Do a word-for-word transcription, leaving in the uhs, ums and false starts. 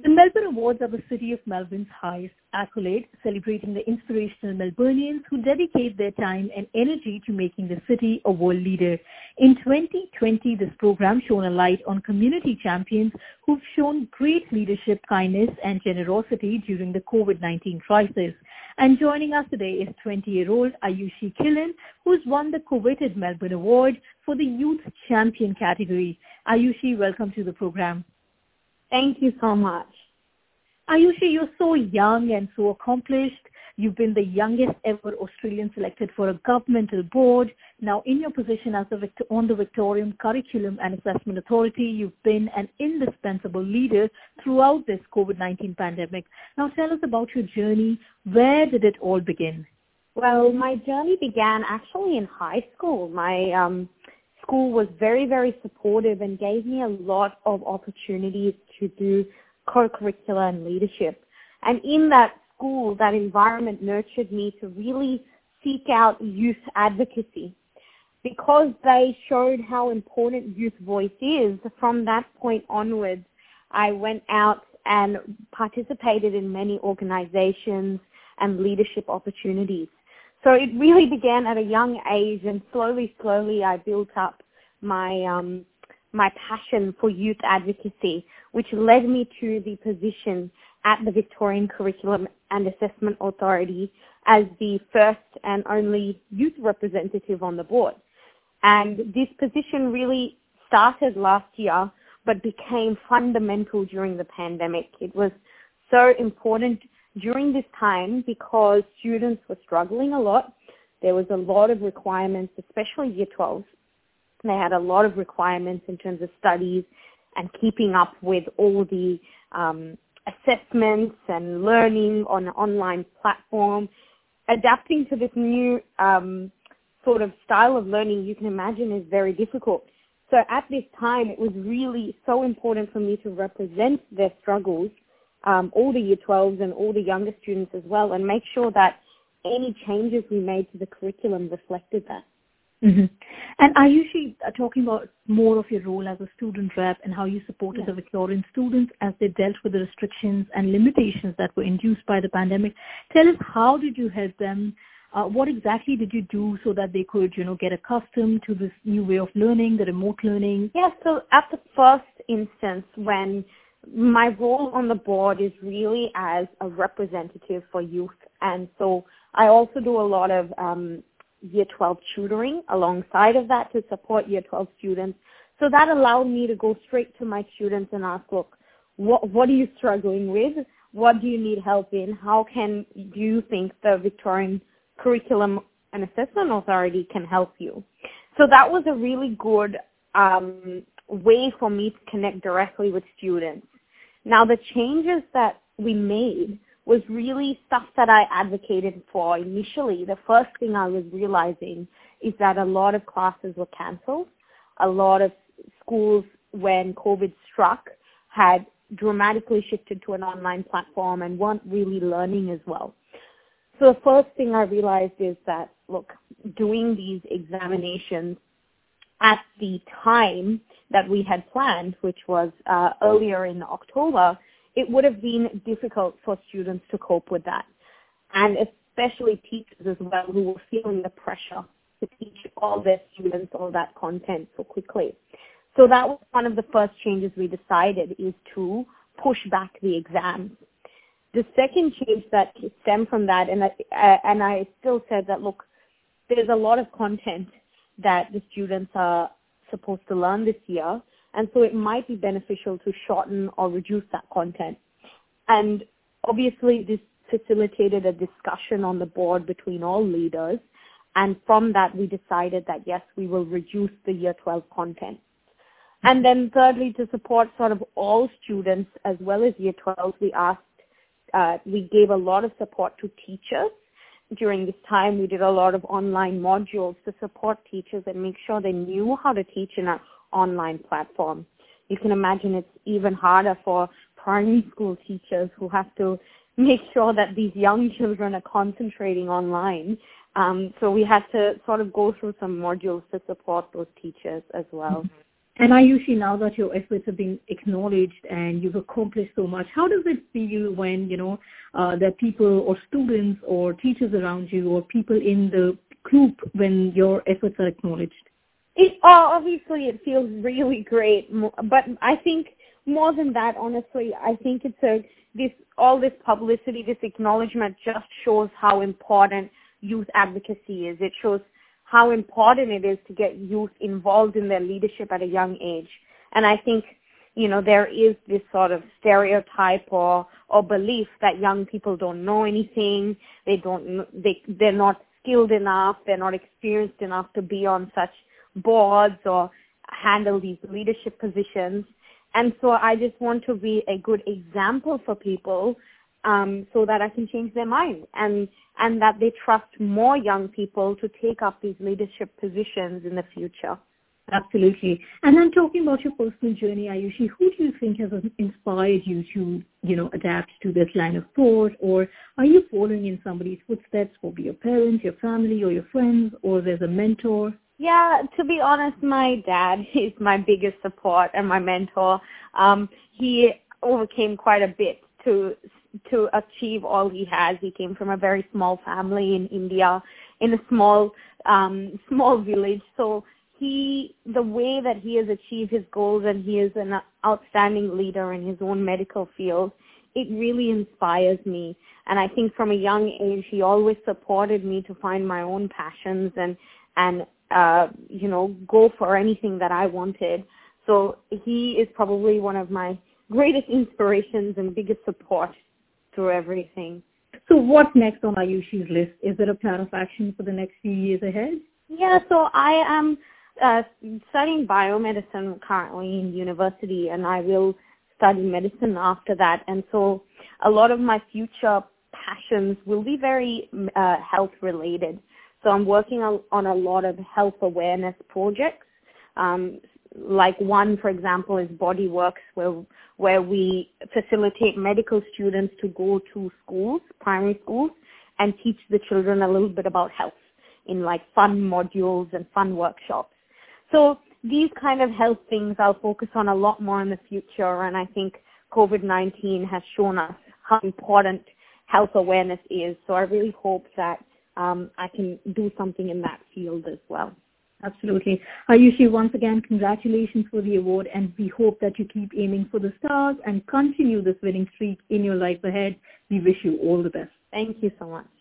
The Melbourne Awards are the city of Melbourne's highest accolade, celebrating the inspirational Melburnians who dedicate their time and energy to making the city a world leader. In twenty twenty, this program shone a light on community champions who've shown great leadership, kindness, and generosity during the COVID nineteen crisis. And joining us today is twenty-year-old Ayushi Killen, who's won the coveted Melbourne Award for the Youth Champion category. Ayushi, welcome to the program. Thank you so much. Ayushi, you're so young and so accomplished. You've been the youngest ever Australian selected for a governmental board. Now, in your position as the Victor- on the Victorian Curriculum and Assessment Authority, you've been an indispensable leader throughout this COVID nineteen pandemic. Now, tell us about your journey. Where did it all begin? Well, my journey began actually in high school. My um, school was very, very supportive and gave me a lot of opportunities to do co-curricular and leadership. And in that school, that environment nurtured me to really seek out youth advocacy. Because they showed how important youth voice is, from that point onwards, I went out and participated in many organizations and leadership opportunities. So it really began at a young age, and slowly, slowly I built up my um, my passion for youth advocacy, which led me to the position at the Victorian Curriculum and Assessment Authority as the first and only youth representative on the board. And this position really started last year, but became fundamental during the pandemic. It was so important during this time because students were struggling a lot. There was a lot of requirements, especially year twelve. They had a lot of requirements in terms of studies and keeping up with all the um, assessments and learning on an online platform. Adapting to this new um, sort of style of learning, you can imagine, is very difficult. So at this time, it was really so important for me to represent their struggles, um, all the year twelves and all the younger students as well, and make sure that any changes we made to the curriculum reflected that. Mm-hmm. And Ayushi, uh, talking about more of your role as a student rep and how you supported yeah. the Victorian students as they dealt with the restrictions and limitations that were induced by the pandemic. Tell us, how did you help them? Uh, what exactly did you do so that they could, you know, get accustomed to this new way of learning, the remote learning? Yeah, so at the first instance, when my role on the board is really as a representative for youth, and so I also do a lot of um, year twelve tutoring alongside of that to support year twelve students. So that allowed me to go straight to my students and ask, look, what, what are you struggling with? What do you need help in? How can you think the Victorian Curriculum and Assessment Authority can help you? So that was a really good um, way for me to connect directly with students. Now, the changes that we made was really stuff that I advocated for initially. The first thing I was realizing is that a lot of classes were cancelled. A lot of schools, when COVID struck, had dramatically shifted to an online platform and weren't really learning as well. So the first thing I realized is that, look, doing these examinations at the time that we had planned, which was uh, earlier in October, it would have been difficult for students to cope with that, and especially teachers as well, who were feeling the pressure to teach all their students all that content so quickly. So that was one of the first changes we decided, is to push back the exams. The second change that stemmed from that, and I, uh, and I still said that, look, there's a lot of content that the students are supposed to learn this year, and so it might be beneficial to shorten or reduce that content. And obviously this facilitated a discussion on the board between all leaders, and from that we decided that yes, we will reduce the year twelve content. And then thirdly, to support sort of all students as well as year twelve, we asked, uh, we gave a lot of support to teachers. During this time, we did a lot of online modules to support teachers and make sure they knew how to teach in an online platform. You can imagine it's even harder for primary school teachers who have to make sure that these young children are concentrating online. Um, so we had to sort of go through some modules to support those teachers as well. And Ayushi, now that your efforts have been acknowledged and you've accomplished so much, how does it feel when, you know, uh, there are people or students or teachers around you or people in the group when your efforts are acknowledged? It, uh, obviously, it feels really great, but I think more than that, honestly, I think it's a this all this publicity, this acknowledgement just shows how important youth advocacy is. It shows how important it is to get youth involved in their leadership at a young age. And I think, you know, there is this sort of stereotype or, or belief that young people don't know anything, they don't, they, they're not skilled enough, they're not experienced enough to be on such boards or handle these leadership positions. And so I just want to be a good example for people um, so that I can change their mind and and that they trust more young people to take up these leadership positions in the future. Absolutely. And then talking about your personal journey, Ayushi, who do you think has inspired you to, you know, adapt to this line of thought? Or are you following in somebody's footsteps, or be your parents, your family, or your friends, or there's a mentor? Yeah, to be honest, my dad is my biggest support and my mentor. Um, he overcame quite a bit to to achieve all he has. He came from a very small family in India, in a small um, small village. So he, the way that he has achieved his goals, and he is an outstanding leader in his own medical field, it really inspires me. And I think from a young age, he always supported me to find my own passions and and uh, you know, go for anything that I wanted. So he is probably one of my greatest inspirations and biggest support through everything. So what's next on Ayushi's list? Is there a plan of action for the next few years ahead? Yeah, so I am uh, studying biomedicine currently in university, and I will study medicine after that. And so a lot of my future passions will be very uh, health related. So I'm working on, on a lot of health awareness projects. Um, like one, for example, is BodyWorks, where where we facilitate medical students to go to schools, primary schools, and teach the children a little bit about health in like fun modules and fun workshops. So these kind of health things I'll focus on a lot more in the future, and I think COVID nineteen has shown us how important health awareness is. So I really hope that Um, I can do something in that field as well. Absolutely. Ayushi, once again, congratulations for the award, and we hope that you keep aiming for the stars and continue this winning streak in your life ahead. We wish you all the best. Thank you so much.